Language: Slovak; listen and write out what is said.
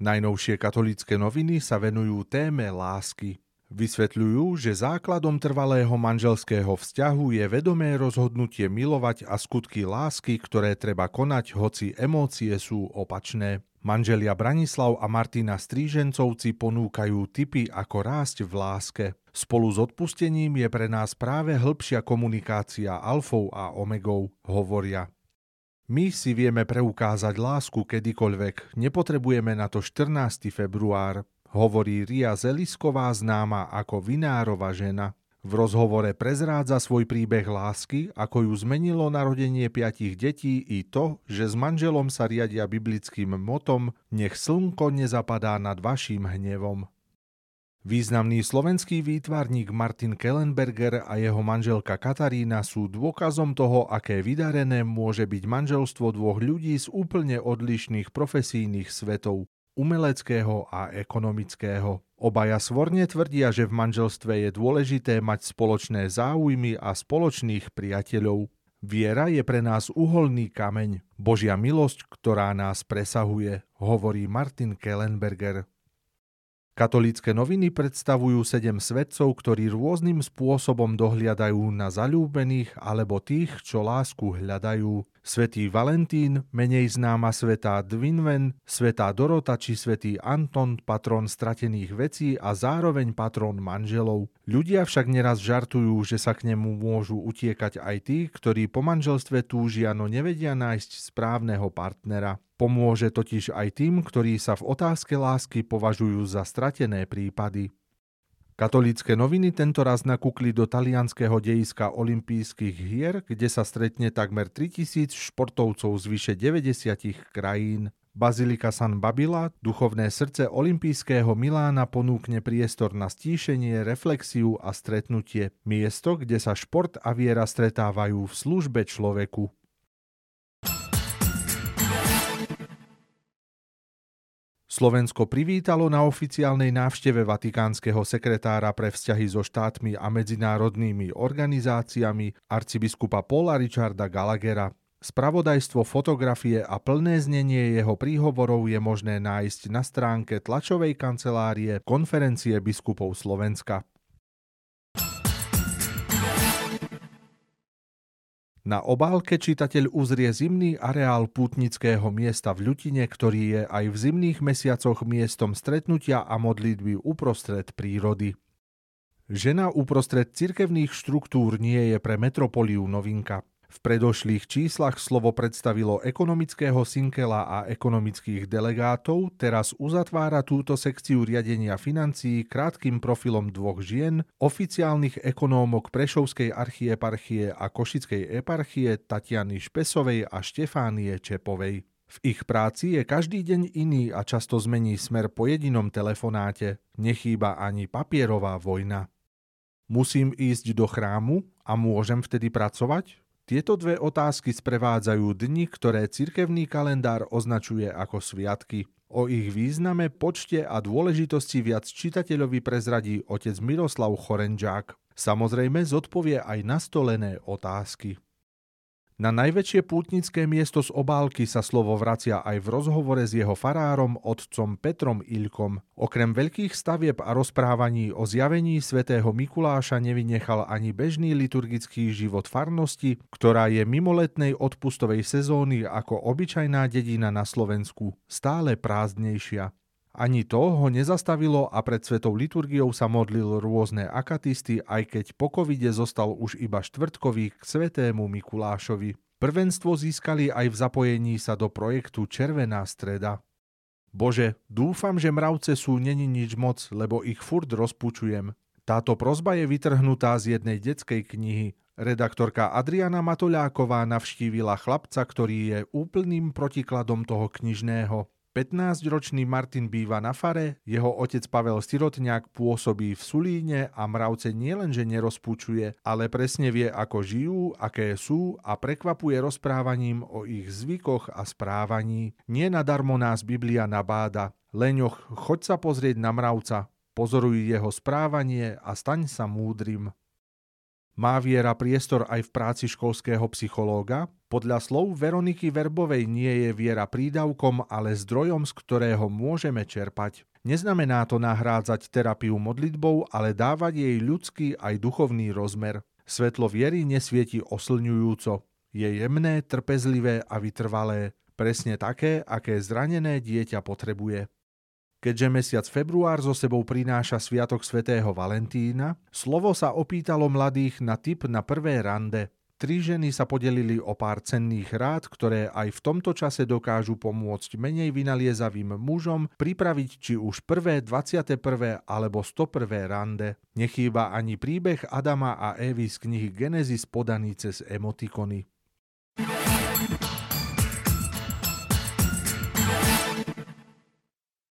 Najnovšie katolícke noviny sa venujú téme lásky. Vysvetľujú, že základom trvalého manželského vzťahu je vedomé rozhodnutie milovať a skutky lásky, ktoré treba konať, hoci emócie sú opačné. Manželia Branislav a Martina Strížencovci ponúkajú tipy, ako rásť v láske. Spolu s odpustením je pre nás práve hĺbšia komunikácia alfou a omegou, hovoria. My si vieme preukázať lásku kedykoľvek, nepotrebujeme na to 14. február, hovorí Ria Zelisková, známa ako Vinárova žena. V rozhovore prezrádza svoj príbeh lásky, ako ju zmenilo narodenie 5 detí i to, že s manželom sa riadia biblickým motom Nech slnko nezapadá nad vaším hnevom. Významný slovenský výtvarník Martin Kellenberger a jeho manželka Katarína sú dôkazom toho, aké vydarené môže byť manželstvo dvoch ľudí z úplne odlišných profesijných svetov, umeleckého a ekonomického. Obaja svorne tvrdia, že v manželstve je dôležité mať spoločné záujmy a spoločných priateľov. Viera je pre nás uholný kameň, Božia milosť, ktorá nás presahuje, hovorí Martin Kellenberger. Katolícke noviny predstavujú 7 svedcov, ktorí rôznym spôsobom dohliadajú na zaľúbených alebo tých, čo lásku hľadajú. Svätý Valentín, menej známa svätá Dvinven, svätá Dorota či svätý Anton, patron stratených vecí a zároveň patron manželov. Ľudia však neraz žartujú, že sa k nemu môžu utiekať aj tí, ktorí po manželstve túžia, no nevedia nájsť správneho partnera. Pomôže totiž aj tým, ktorí sa v otázke lásky považujú za stratené prípady. Katolícke noviny tentoraz nakúkli do talianskeho dejiska olympijských hier, kde sa stretne takmer 3000 športovcov z vyše 90 krajín. Bazilika San Babila, duchovné srdce olympijského Milána, ponúkne priestor na stíšenie, reflexiu a stretnutie. Miesto, kde sa šport a viera stretávajú v službe človeku. Slovensko privítalo na oficiálnej návšteve vatikánskeho sekretára pre vzťahy so štátmi a medzinárodnými organizáciami arcibiskupa Paula Richarda Gallaghera. Spravodajstvo, fotografie a plné znenie jeho príhovorov je možné nájsť na stránke tlačovej kancelárie Konferencie biskupov Slovenska. Na obálke čitateľ uzrie zimný areál pútnického miesta v Ľutine, ktorý je aj v zimných mesiacoch miestom stretnutia a modlitby uprostred prírody. Žena uprostred cirkevných štruktúr nie je pre metropoliu novinka. V predošlých číslach slovo predstavilo ekonomického sinkela a ekonomických delegátov, teraz uzatvára túto sekciu riadenia financií krátkym profilom dvoch žien, oficiálnych ekonómok Prešovskej archieparchie a Košickej eparchie Tatiany Špesovej a Štefánie Čepovej. V ich práci je každý deň iný a často zmení smer po jedinom telefonáte. Nechýba ani papierová vojna. Musím ísť do chrámu a môžem vtedy pracovať? Tieto dve otázky sprevádzajú dni, ktoré cirkevný kalendár označuje ako sviatky. O ich význame, počte a dôležitosti viac čitateľovi prezradí otec Miroslav Chorenčák. Samozrejme zodpovie aj nastolené otázky. Na najväčšie pútnické miesto z obálky sa slovo vracia aj v rozhovore s jeho farárom otcom Petrom Ilkom. Okrem veľkých stavieb a rozprávaní o zjavení svätého Mikuláša nevynechal ani bežný liturgický život farnosti, ktorá je mimo letnej odpustovej sezóny ako obyčajná dedina na Slovensku, stále prázdnejšia. Ani to ho nezastavilo a pred svetou liturgiou sa modlil rôzne akatisty, aj keď po covide zostal už iba štvrtkový k svätému Mikulášovi. Prvenstvo získali aj v zapojení sa do projektu Červená streda. Bože, dúfam, že mravce sú neni nič moc, lebo ich furt rozpučujem. Táto prosba je vytrhnutá z jednej detskej knihy. Redaktorka Adriana Matoľáková navštívila chlapca, ktorý je úplným protikladom toho knižného. 15-ročný Martin býva na fare, jeho otec Pavel Sirotňák pôsobí v Sulíne a mravce nielenže nerozpúčuje, ale presne vie, ako žijú, aké sú a prekvapuje rozprávaním o ich zvykoch a správaní. Nie nadarmo nás Biblia nabáda. Leňoch, choď sa pozrieť na mravca, pozoruj jeho správanie a staň sa múdrym. Má viera priestor aj v práci školského psychológa? Podľa slov Veroniky Verbovej nie je viera prídavkom, ale zdrojom, z ktorého môžeme čerpať. Neznamená to nahrádzať terapiu modlitbou, ale dávať jej ľudský aj duchovný rozmer. Svetlo viery nesvieti oslňujúco. Je jemné, trpezlivé a vytrvalé. Presne také, aké zranené dieťa potrebuje. Keďže mesiac február so sebou prináša sviatok svätého Valentína, Slovo sa opýtalo mladých na tip na prvé rande. 3 ženy sa podelili o pár cenných rád, ktoré aj v tomto čase dokážu pomôcť menej vynaliezavým mužom pripraviť či už prvé, 21. alebo 101. rande. Nechýba ani príbeh Adama a Evy z knihy Genesis podaný cez emotikony.